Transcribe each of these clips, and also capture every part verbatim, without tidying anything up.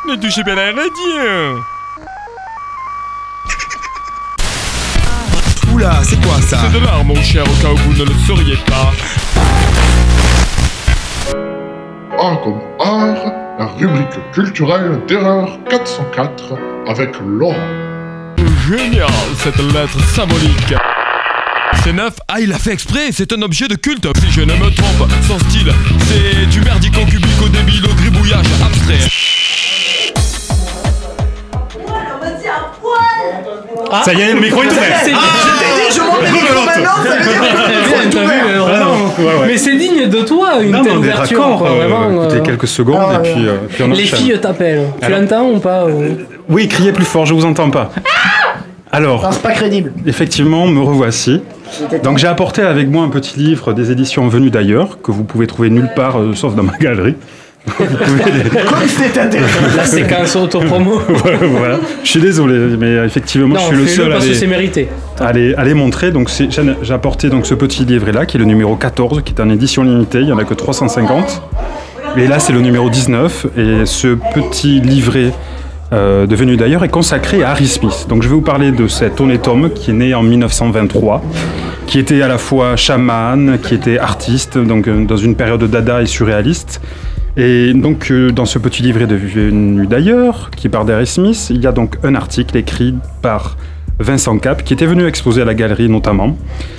Ne touchez pas la radio. Oula, c'est quoi ça? C'est de l'art, mon cher, au cas où vous ne le sauriez pas. Art comme art, la rubrique culturelle d'Erreur quatre cent quatre avec Laurent. Génial, cette lettre symbolique. C'est neuf. Ah, il l'a fait exprès, c'est un objet de culte. Si je ne me trompe, son style, c'est du merdico cubico débile au gribouillage abstrait. Ah. Ça y est, le micro est ouvert. C'est... Ah, je t'ai dit, je monte le micro maintenant, ça veut dire que le micro est ouvert. Ah, ouais, ouais. Mais c'est digne de toi, une non, telle ouverture. Raccords, euh, vraiment. Écoutez, quelques secondes ah, et puis, euh, puis on les enchaîne. Filles t'appellent. Tu Alors... l'entends ou pas ou... Oui, criez plus fort, je vous entends pas. Alors, non, c'est pas crédible. Effectivement, me revoici. Donc j'ai apporté avec moi un petit livre des éditions Venues d'ailleurs, que vous pouvez trouver nulle part, euh, sauf dans ma galerie. Les... Comme c'était intéressant. La séquence auto-promo. Voilà. Je suis désolé, mais effectivement, non, je suis le seul parce à les, que c'est mérité. À les, à les montrer. Donc c'est, j'ai apporté donc, ce petit livret-là, qui est le numéro quatorze, qui est en édition limitée. Il n'y en a que trois cent cinquante. Et là, c'est le numéro dix-neuf. Et ce petit livret euh, de Venues d'ailleurs est consacré à Harry Smith. Donc je vais vous parler de cet honnête homme qui est né en dix-neuf cent vingt-trois, qui était à la fois chaman, qui était artiste, donc dans une période dada et surréaliste. Et donc, euh, dans ce petit livret de Venues d'ailleurs, qui est par Harry Smith, il y a donc un article écrit par Vincent Cap, qui était venu exposer à la galerie notamment,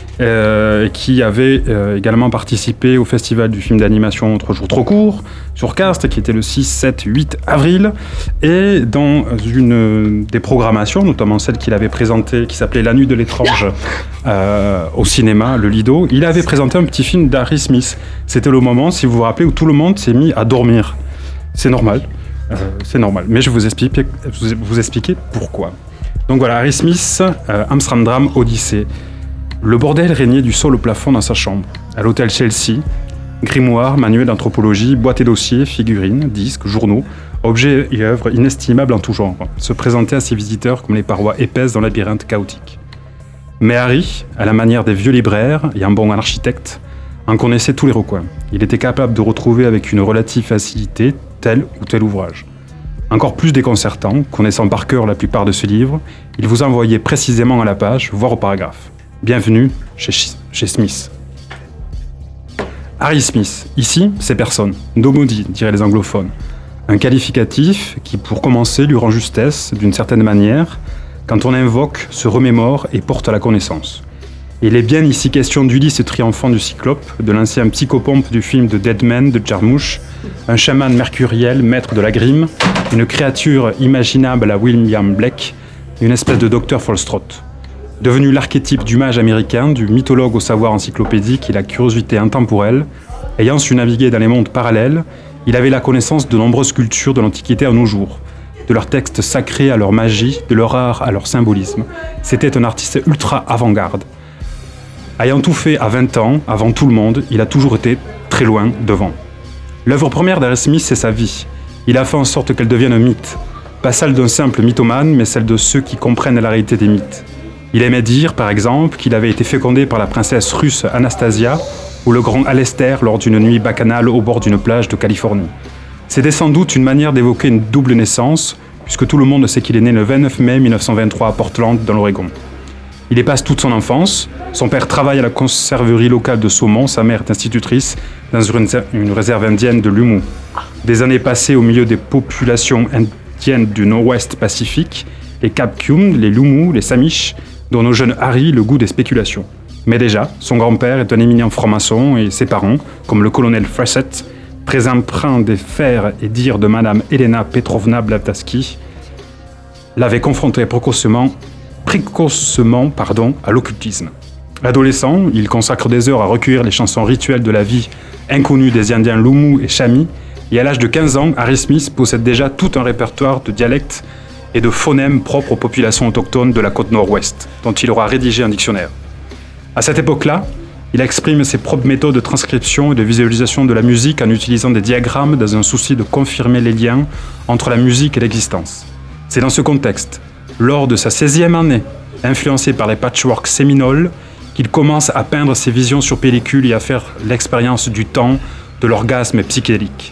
euh, qui avait euh, également participé au festival du film d'animation Trois jours trop courts, sur Cast, qui était le six, sept, huit avril, et dans une des programmations, notamment celle qu'il avait présentée, qui s'appelait La Nuit de l'étrange, euh, au cinéma, le Lido, il avait présenté un petit film d'Harry Smith. C'était le moment, si vous vous rappelez, où tout le monde s'est mis à dormir. C'est normal, euh, c'est normal. Mais je vais vous expliquer, vous expliquer pourquoi. Donc voilà, Harry Smith, euh, Amsterdam Odyssée. Le bordel régnait du sol au plafond dans sa chambre. À l'hôtel Chelsea, grimoire, manuel d'anthropologie, boîte et dossiers, figurines, disques, journaux, objets et œuvres inestimables en tout genre, se présentaient à ses visiteurs comme les parois épaisses d'un labyrinthe chaotique. Mais Harry, à la manière des vieux libraires et un bon architecte, en connaissait tous les recoins. Il était capable de retrouver avec une relative facilité tel ou tel ouvrage. Encore plus déconcertant, connaissant par cœur la plupart de ce livre, il vous envoyait précisément à la page, voire au paragraphe. Bienvenue chez, chez Smith. Harry Smith, ici, c'est personne. Nobody, diraient les anglophones. Un qualificatif qui, pour commencer, lui rend justesse, d'une certaine manière, quand on invoque, se remémore et porte à la connaissance. Il est bien ici question d'Ulysse triomphant du Cyclope, de l'ancien psychopompe du film de Dead Man de Jarmusch, un chaman mercuriel, maître de la grime, une créature imaginable à William Blake, une espèce de docteur Falstrott. Devenu l'archétype du mage américain, du mythologue au savoir encyclopédique et la curiosité intemporelle, ayant su naviguer dans les mondes parallèles, il avait la connaissance de nombreuses cultures de l'Antiquité à nos jours, de leurs textes sacrés à leur magie, de leur art à leur symbolisme. C'était un artiste ultra avant-garde. Ayant tout fait à vingt ans, avant tout le monde, il a toujours été très loin devant. L'œuvre première d'Harry Smith, c'est sa vie. Il a fait en sorte qu'elle devienne un mythe. Pas celle d'un simple mythomane, mais celle de ceux qui comprennent la réalité des mythes. Il aimait dire, par exemple, qu'il avait été fécondé par la princesse russe Anastasia ou le grand Alester lors d'une nuit bacchanale au bord d'une plage de Californie. C'était sans doute une manière d'évoquer une double naissance, puisque tout le monde sait qu'il est né le vingt-neuf mai mille neuf cent vingt-trois à Portland, dans l'Oregon. Il y passe toute son enfance. Son père travaille à la conserverie locale de saumon, sa mère est institutrice dans une, une réserve indienne de Lumu. Des années passées au milieu des populations indiennes du nord-ouest Pacifique, les Capcum, les Lumu, les Samish, donnent au jeune Harry le goût des spéculations. Mais déjà, son grand-père est un éminent franc-maçon et ses parents, comme le colonel Fressett, très empreint des faire et dire de Madame Elena Petrovna Blavatsky, l'avaient confronté précocement, précocement pardon, à l'occultisme. Adolescent, il consacre des heures à recueillir les chansons rituelles de la vie inconnues des Indiens Lumu et Chami, et à l'âge de quinze ans, Harry Smith possède déjà tout un répertoire de dialectes et de phonèmes propres aux populations autochtones de la côte nord-ouest, dont il aura rédigé un dictionnaire. À cette époque-là, il exprime ses propres méthodes de transcription et de visualisation de la musique en utilisant des diagrammes dans un souci de confirmer les liens entre la musique et l'existence. C'est dans ce contexte, lors de sa seizième année, influencé par les patchworks séminoles, qu'il commence à peindre ses visions sur pellicule et à faire l'expérience du temps, de l'orgasme psychédélique.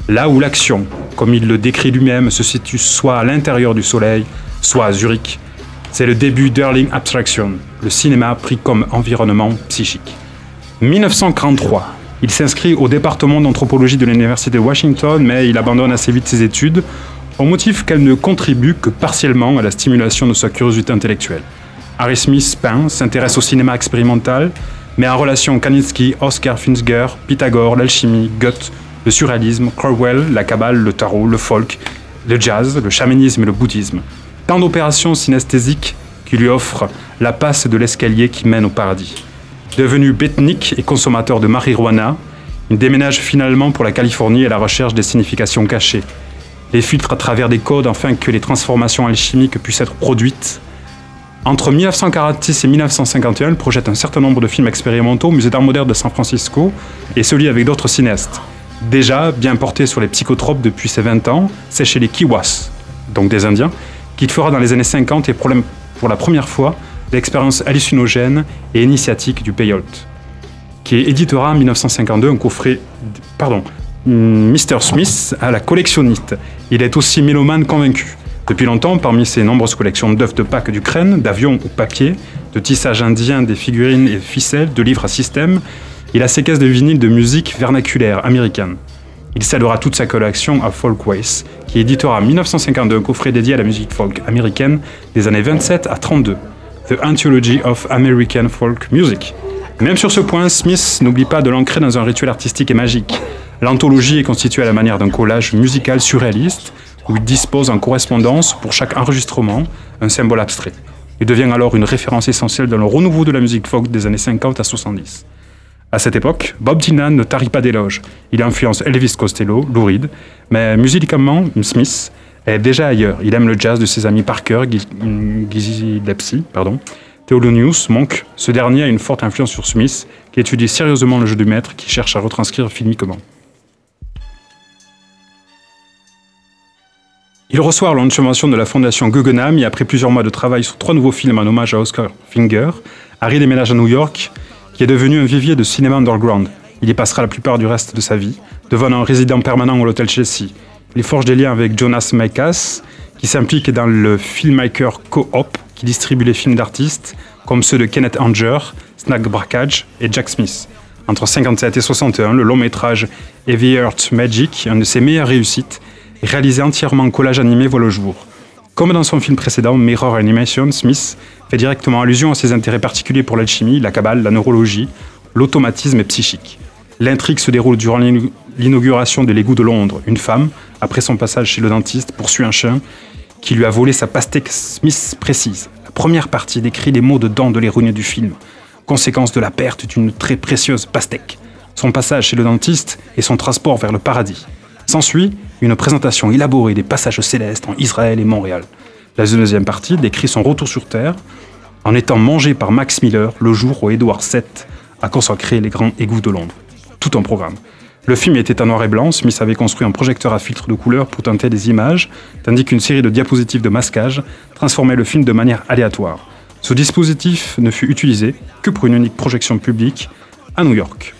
Là où l'action, comme il le décrit lui-même, se situe soit à l'intérieur du soleil, soit à Zurich, c'est le début d'Early Abstraction, le cinéma pris comme environnement psychique. dix-neuf cent quarante-trois, il s'inscrit au département d'anthropologie de l'université de Washington, mais il abandonne assez vite ses études, au motif qu'elles ne contribuent que partiellement à la stimulation de sa curiosité intellectuelle. Harry Smith peint, s'intéresse au cinéma expérimental, met en relation Kandinsky, Oskar Finsger, Pythagore, l'alchimie, Goethe, le surréalisme, Cromwell, la kabbale, le tarot, le folk, le jazz, le chamanisme et le bouddhisme. Tant d'opérations synesthésiques qui lui offrent la passe de l'escalier qui mène au paradis. Devenu beatnik et consommateur de marijuana, il déménage finalement pour la Californie à la recherche des significations cachées. Les filtres à travers des codes afin que les transformations alchimiques puissent être produites. Entre dix-neuf cent quarante-six et dix-neuf cent cinquante et un, il projette un certain nombre de films expérimentaux au Musée d'art moderne de San Francisco et se lie avec d'autres cinéastes. Déjà bien porté sur les psychotropes depuis ses vingt ans, c'est chez les Kiowas, donc des Indiens, qu'il fera dans les années cinquante et pour la première fois l'expérience hallucinogène et initiatique du peyote, qui éditera en dix-neuf cent cinquante-deux un coffret, pardon, mister Smith à la collectionniste. Il est aussi mélomane convaincu. Depuis longtemps, parmi ses nombreuses collections d'œufs de Pâques d'Ukraine, d'avions ou papier, de tissage indien, des figurines et ficelles, de livres à système, il a ses caisses de vinyle de musique vernaculaire américaine. Il cédera toute sa collection à Folkways, qui éditera en dix-neuf cent cinquante-deux un coffret dédié à la musique folk américaine des années vingt-sept à trente-deux, The Anthology of American Folk Music. Même sur ce point, Smith n'oublie pas de l'ancrer dans un rituel artistique et magique. L'anthologie est constituée à la manière d'un collage musical surréaliste, où il dispose en correspondance, pour chaque enregistrement, un symbole abstrait. Il devient alors une référence essentielle dans le renouveau de la musique folk des années cinquante à soixante-dix. À cette époque, Bob Dylan ne tarit pas d'éloges. Il influence Elvis Costello, Lou Reed, mais musicalement, Smith est déjà ailleurs. Il aime le jazz de ses amis Parker, Gillespie, pardon, Thelonious Monk. Ce dernier a une forte influence sur Smith, qui étudie sérieusement le jeu du maître, qui cherche à retranscrire filmiquement. Il reçoit l'intervention de la fondation Guggenheim et après plusieurs mois de travail sur trois nouveaux films en hommage à Oscar Finger, Harry déménage à New York, qui est devenu un vivier de cinéma underground. Il y passera la plupart du reste de sa vie, devenant un résident permanent à l'hôtel Chelsea. Il forge des liens avec Jonas Mekas, qui s'implique dans le Filmmaker Co-op, qui distribue les films d'artistes, comme ceux de Kenneth Anger, Snack Brakhage et Jack Smith. Entre cinquante-sept et soixante et un, le long métrage Heavy Earth Magic, un de ses meilleures réussites, réalisé entièrement en collage animé, voit le jour. Comme dans son film précédent, Mirror Animation, Smith fait directement allusion à ses intérêts particuliers pour l'alchimie, la kabbale, la neurologie, l'automatisme psychique. L'intrigue se déroule durant l'inauguration de l'égout de Londres. Une femme, après son passage chez le dentiste, poursuit un chien qui lui a volé sa pastèque. Smith précise. La première partie décrit les mots de dents de l'héroïne du film, conséquence de la perte d'une très précieuse pastèque. Son passage chez le dentiste et son transport vers le paradis. S'ensuit une présentation élaborée des passages célestes en Israël et Montréal. La deuxième partie décrit son retour sur Terre en étant mangé par Max Miller le jour où Édouard sept a consacré les grands égouts de Londres. Tout un programme. Le film était en noir et blanc, Smith avait construit un projecteur à filtre de couleur pour teinter des images, tandis qu'une série de diapositives de masquage transformait le film de manière aléatoire. Ce dispositif ne fut utilisé que pour une unique projection publique à New York.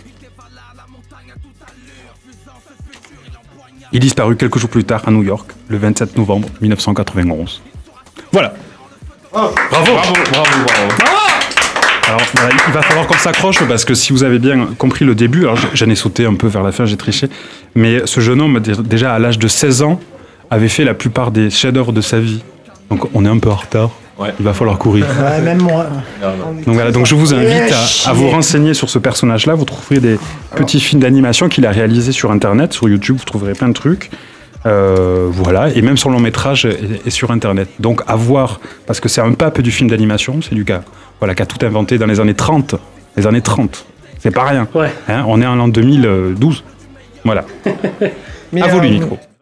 Il disparut quelques jours plus tard à New York, le vingt-sept novembre dix-neuf cent quatre-vingt-onze. Voilà. Oh, bravo, bravo, bravo, bravo. Alors, voilà, il va falloir qu'on s'accroche parce que si vous avez bien compris le début, alors j'en ai sauté un peu vers la fin, j'ai triché, mais ce jeune homme, déjà à l'âge de seize ans, avait fait la plupart des chefs-d'œuvre de sa vie. Donc on est un peu en retard. Ouais. Il va falloir courir. Ouais, même moi. Donc voilà, donc je vous invite à, à vous renseigner sur ce personnage-là. Vous trouverez des petits films d'animation qu'il a réalisés sur Internet, sur YouTube. Vous trouverez plein de trucs. Euh, voilà, et même son long métrage est, est sur Internet. Donc à voir, parce que c'est un pape du film d'animation. C'est du gars, voilà, qui a tout inventé dans les années trente. Les années trente, c'est pas rien. Ouais. Hein, on est en l'an deux mille douze. Voilà. À vous le micro.